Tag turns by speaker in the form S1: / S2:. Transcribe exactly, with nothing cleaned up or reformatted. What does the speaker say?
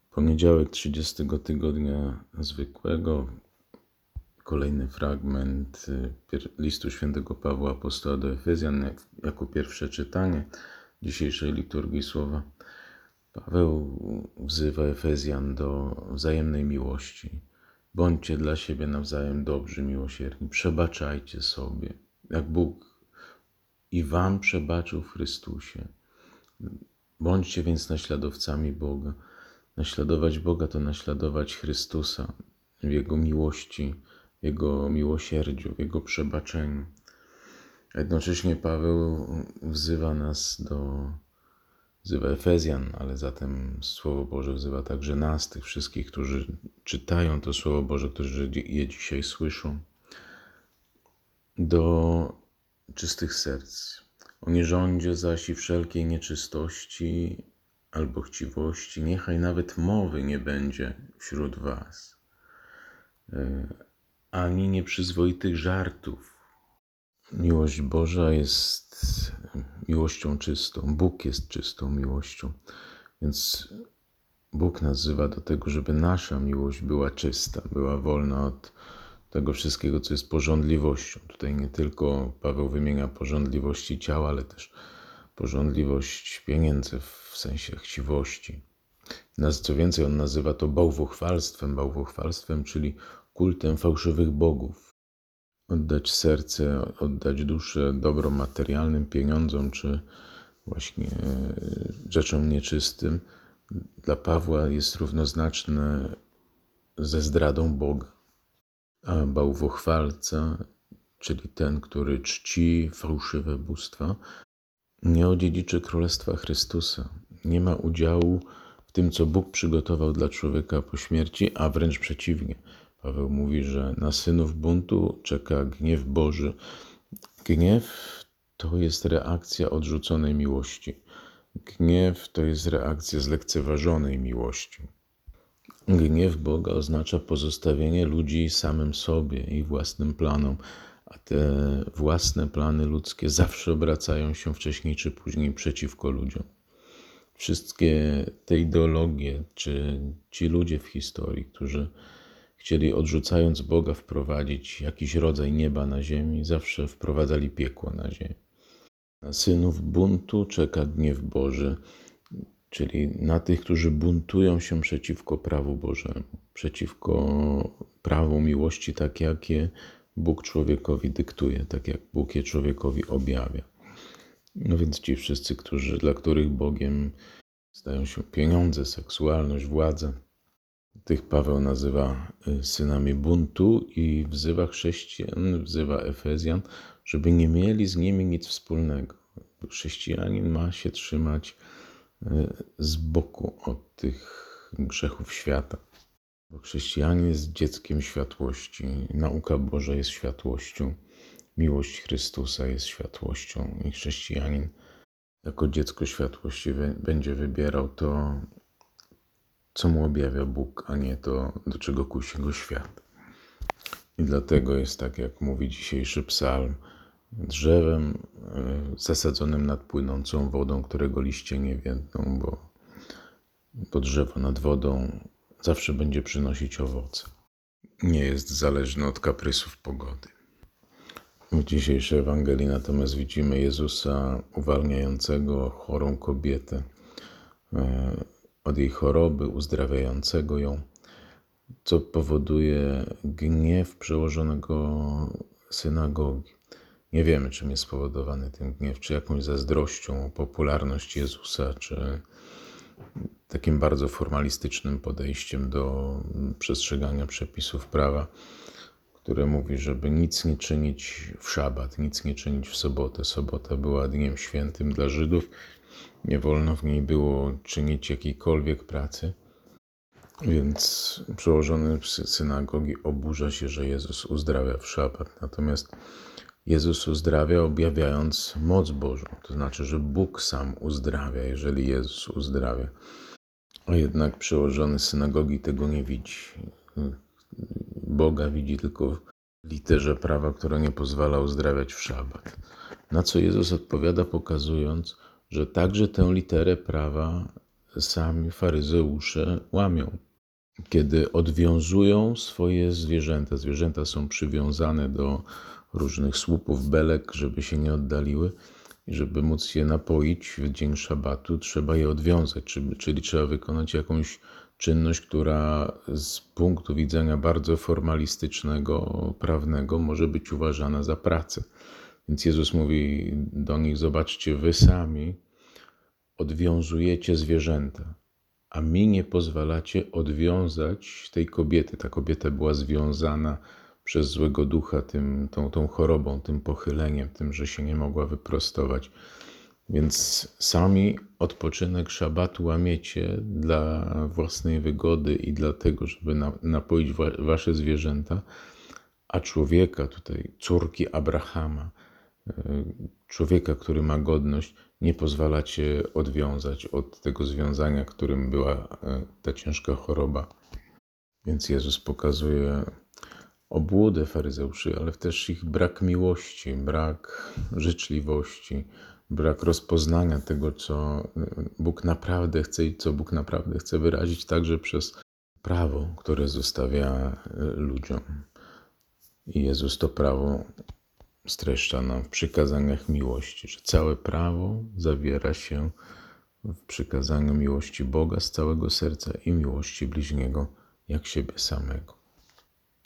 S1: Poniedziałek trzydziestego tygodnia zwykłego, kolejny fragment listu świętego Pawła Apostoła do Efezjan, jako pierwsze czytanie dzisiejszej liturgii słowa. Paweł wzywa Efezjan do wzajemnej miłości. Bądźcie dla siebie nawzajem dobrzy, miłosierni, przebaczajcie sobie, jak Bóg i wam przebaczył w Chrystusie. Bądźcie więc naśladowcami Boga. Naśladować Boga to naśladować Chrystusa w Jego miłości, w Jego miłosierdziu, w Jego przebaczeniu. A jednocześnie Paweł wzywa nas do, wzywa Efezjan, ale zatem Słowo Boże wzywa także nas, tych wszystkich, którzy czytają to Słowo Boże, którzy je dzisiaj słyszą, do czystych serc. O nierządzie zaś i wszelkiej nieczystości albo chciwości, niechaj nawet mowy nie będzie wśród was, ani nieprzyzwoitych żartów. Miłość Boża jest miłością czystą. Bóg jest czystą miłością. Więc Bóg nas wzywa do tego, żeby nasza miłość była czysta, była wolna od tego wszystkiego, co jest pożądliwością. Tutaj nie tylko Paweł wymienia pożądliwości ciała, ale też pożądliwość pieniędzy w sensie chciwości. Co więcej, on nazywa to bałwochwalstwem, bałwochwalstwem, czyli kultem fałszywych bogów. Oddać serce, oddać duszę dobrom materialnym, pieniądzom, czy właśnie rzeczom nieczystym, dla Pawła jest równoznaczne ze zdradą Boga. A bałwochwalca, czyli ten, który czci fałszywe bóstwa, nie odziedziczy Królestwa Chrystusa. Nie ma udziału w tym, co Bóg przygotował dla człowieka po śmierci, a wręcz przeciwnie. Paweł mówi, że na synów buntu czeka gniew Boży. Gniew to jest reakcja odrzuconej miłości. Gniew to jest reakcja zlekceważonej miłości. Gniew Boga oznacza pozostawienie ludzi samym sobie i własnym planom, a te własne plany ludzkie zawsze obracają się wcześniej czy później przeciwko ludziom. Wszystkie te ideologie, czy ci ludzie w historii, którzy chcieli, odrzucając Boga, wprowadzić jakiś rodzaj nieba na ziemi, zawsze wprowadzali piekło na ziemi. Na synów buntu czeka gniew Boży, czyli na tych, którzy buntują się przeciwko prawu Bożemu, przeciwko prawu miłości, tak jak je Bóg człowiekowi dyktuje, tak jak Bóg je człowiekowi objawia. No więc ci wszyscy, którzy, dla których Bogiem stają się pieniądze, seksualność, władza, tych Paweł nazywa synami buntu i wzywa chrześcijan, wzywa Efezjan, żeby nie mieli z nimi nic wspólnego. Chrześcijanin ma się trzymać z boku od tych grzechów świata. Bo chrześcijanin jest dzieckiem światłości, nauka Boża jest światłością, miłość Chrystusa jest światłością i chrześcijanin jako dziecko światłości będzie wybierał to, co mu objawia Bóg, a nie to, do czego kusi go świat. I dlatego jest tak, jak mówi dzisiejszy psalm, drzewem zasadzonym nad płynącą wodą, którego liście nie więdną, bo to drzewo nad wodą zawsze będzie przynosić owoce. Nie jest zależne od kaprysów pogody. W dzisiejszej Ewangelii natomiast widzimy Jezusa uwalniającego chorą kobietę od jej choroby, uzdrawiającego ją, co powoduje gniew przełożonego synagogi. Nie wiemy, czym jest spowodowany ten gniew, czy jakąś zazdrością o popularność Jezusa, czy takim bardzo formalistycznym podejściem do przestrzegania przepisów prawa, które mówi, żeby nic nie czynić w szabat, nic nie czynić w sobotę. Sobota była dniem świętym dla Żydów, nie wolno w niej było czynić jakiejkolwiek pracy, więc przełożony synagogi oburza się, że Jezus uzdrawia w szabat. Natomiast Jezus uzdrawia, objawiając moc Bożą. To znaczy, że Bóg sam uzdrawia, jeżeli Jezus uzdrawia. A jednak przełożony synagogi tego nie widzi. Boga widzi tylko w literze prawa, która nie pozwala uzdrawiać w szabat. Na co Jezus odpowiada, pokazując, że także tę literę prawa sami faryzeusze łamią. Kiedy odwiązują swoje zwierzęta, zwierzęta są przywiązane do różnych słupów, belek, żeby się nie oddaliły i żeby móc je napoić w dzień szabatu, trzeba je odwiązać, czyli, czyli trzeba wykonać jakąś czynność, która z punktu widzenia bardzo formalistycznego, prawnego może być uważana za pracę. Więc Jezus mówi do nich: zobaczcie, wy sami odwiązujecie zwierzęta, a mi nie pozwalacie odwiązać tej kobiety. Ta kobieta była związana przez złego ducha tym, tą, tą chorobą, tym pochyleniem, tym, że się nie mogła wyprostować. Więc sami odpoczynek szabatu łamiecie dla własnej wygody i dlatego, żeby na, napoić wa, wasze zwierzęta, a człowieka, tutaj córki Abrahama, człowieka, który ma godność, nie pozwalacie odwiązać od tego związania, którym była ta ciężka choroba. Więc Jezus pokazuje obłudę faryzeuszy, ale też ich brak miłości, brak życzliwości, brak rozpoznania tego, co Bóg naprawdę chce i co Bóg naprawdę chce wyrazić także przez prawo, które zostawia ludziom. I Jezus to prawo streszcza nam w przykazaniach miłości, że całe prawo zawiera się w przykazaniu miłości Boga z całego serca i miłości bliźniego jak siebie samego.